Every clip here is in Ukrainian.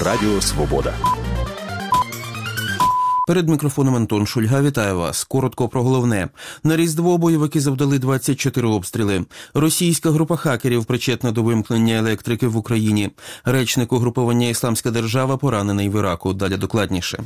Радіо Свобода. Перед мікрофоном Антон Шульга. Вітаю вас. Коротко про головне. На Різдво бойовики завдали 24 обстріли. Російська група хакерів причетна до вимкнення електрики в Україні. Речник угруповання «Ісламська держава» поранений в Іраку. Далі докладніше.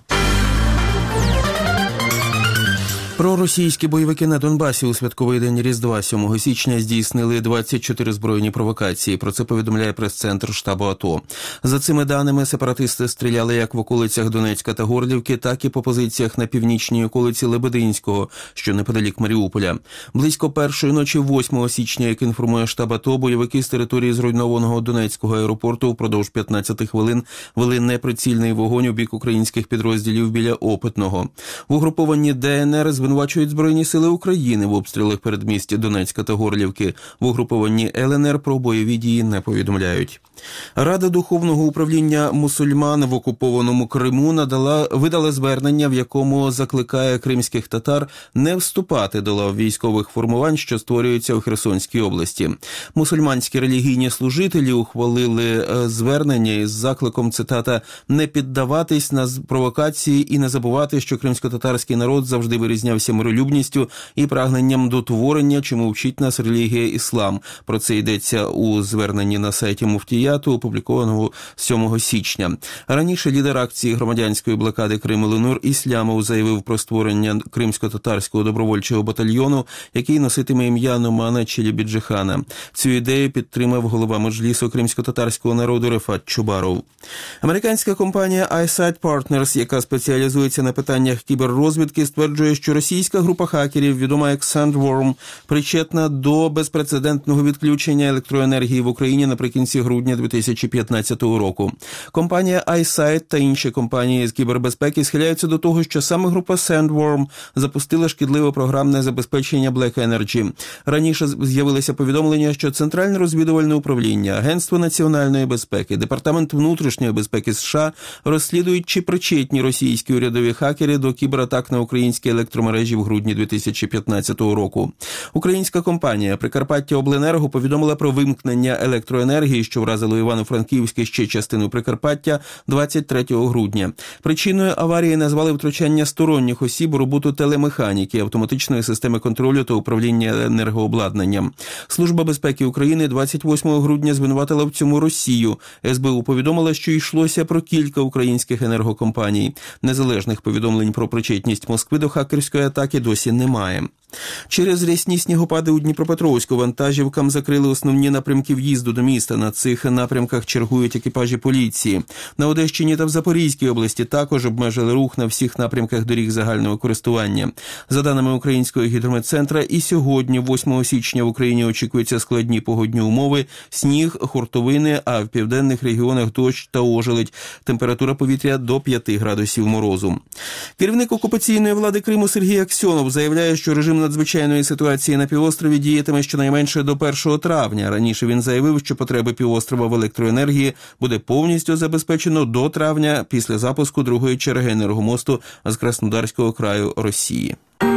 Проросійські бойовики на Донбасі у святковий день Різдва 7 січня здійснили 24 збройні провокації. Про це повідомляє прес-центр штабу АТО. За цими даними, сепаратисти стріляли як в околицях Донецька та Горлівки, так і по позиціях на північній околиці Лебединського, що неподалік Маріуполя. Близько першої ночі 8 січня, як інформує штаб АТО, бойовики з території зруйнованого Донецького аеропорту впродовж 15 хвилин вели неприцільний вогонь у бік українських підрозділів біля Опитного. В угрупованні ДНР звинувачують Збройні сили України в обстрілах передмістя Донецька та Горлівки. В угрупованні ЛНР про бойові дії не повідомляють. Рада Духовного управління мусульман в окупованому Криму видала звернення, в якому закликає кримських татар не вступати до лав військових формувань, що створюються у Херсонській області. Мусульманські релігійні служителі ухвалили звернення із закликом, цитата, «не піддаватись на провокації і не забувати, що кримсько-татарський народ завжди вирізнявся миролюбністю і прагненням до творення, чому вчить нас релігія іслам». Про це йдеться у зверненні на сайті Муфтіяту, опублікованого 7 січня. Раніше лідер акції громадянської блокади Криму Ленур Іслямов заявив про створення кримсько-татарського добровольчого батальйону, який носитиме ім'я Номана Челебіджихана. Цю ідею підтримав голова Меджлісу кримсько-татарського народу Рефат Чубаров. Американська компанія iSight Partners, яка спеціалізується на питаннях кіберрозвідки, стверджує, що російська група хакерів, відома як Sandworm, причетна до безпрецедентного відключення електроенергії в Україні наприкінці грудня 2015 року. Компанія iSight та інші компанії з кібербезпеки схиляються до того, що саме група Sandworm запустила шкідливе програмне забезпечення Black Energy. Раніше з'явилися повідомлення, що Центральне розвідувальне управління, Агентство національної безпеки, Департамент внутрішньої безпеки США розслідують, чи причетні російські урядові хакери до кібератак на українські електромережі в грудні 2015 року. Українська компанія «Прикарпаттяобленерго» повідомила про вимкнення електроенергії, що вразило Івано-Франківське, ще частину Прикарпаття, 23 грудня. Причиною аварії назвали втручання сторонніх осіб у роботу телемеханіки, автоматичної системи контролю та управління енергообладнанням. Служба безпеки України 28 грудня звинуватила в цьому Росію. СБУ повідомила, що йшлося про кілька українських енергокомпаній. Незалежних повідомлень про причетність Москви до хакерської атаки досі немає. Через рясні снігопади у Дніпропетровську вантажівкам закрили основні напрямки в'їзду до міста. На цих напрямках чергують екіпажі поліції. На Одещині та в Запорізькій області також обмежили рух на всіх напрямках доріг загального користування. За даними Українського гідрометцентра, і сьогодні, 8 січня, в Україні очікуються складні погодні умови, сніг, хуртовини, а в південних регіонах дощ та ожеледь. Температура повітря до 5 градусів морозу. Керівник окупаційної влади Криму Сергій Аксьонов заявляє, що режим надзвичайної ситуації на півострові діятиме щонайменше до 1 травня. Раніше він заявив, що потреби півострова в електроенергії буде повністю забезпечено до травня після запуску другої черги енергомосту з Краснодарського краю Росії.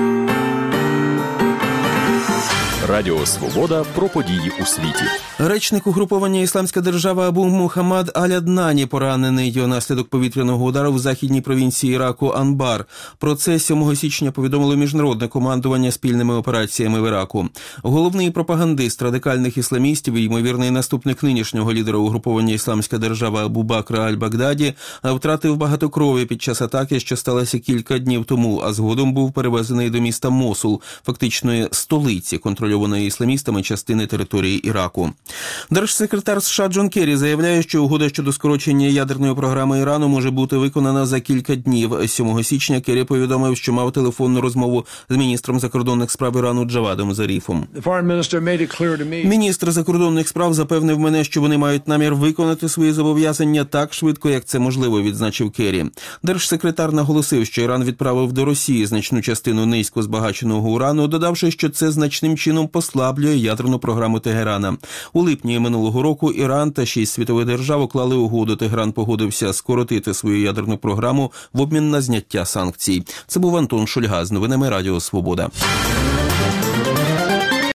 Радіо Свобода про події у світі. Речник угруповання «Ісламська держава» Абу Мухаммад Аль-Аднані поранений внаслідок повітряного удару в західній провінції Іраку Анбар. Про це 7 січня повідомило міжнародне командування спільними операціями в Іраку. Головний пропагандист радикальних ісламістів і ймовірний наступник нинішнього лідера угруповання «Ісламська держава» Абу Бакра Аль-Багдаді втратив багато крові під час атаки, що сталося кілька днів тому, а згодом був перевезений до міста Мосул, фактичної столиці контрольованої ісламістами частини території Іраку. Держсекретар США Джон Керрі заявляє, що угода щодо скорочення ядерної програми Ірану може бути виконана за кілька днів. 7 січня Керрі повідомив, що мав телефонну розмову з міністром закордонних справ Ірану Джавадом Заріфом. Міністр закордонних справ запевнив мене, що вони мають намір виконати свої зобов'язання так швидко, як це можливо, відзначив Керрі. Держсекретар наголосив, що Іран відправив до Росії значну частину низько збагаченого урану, додавши, що це значним чином послаблює ядерну програму Тегерана. У липні минулого року Іран та 6 світових держав уклали угоду. Тегеран погодився скоротити свою ядерну програму в обмін на зняття санкцій. Це був Антон Шульга з новинами Радіо Свобода.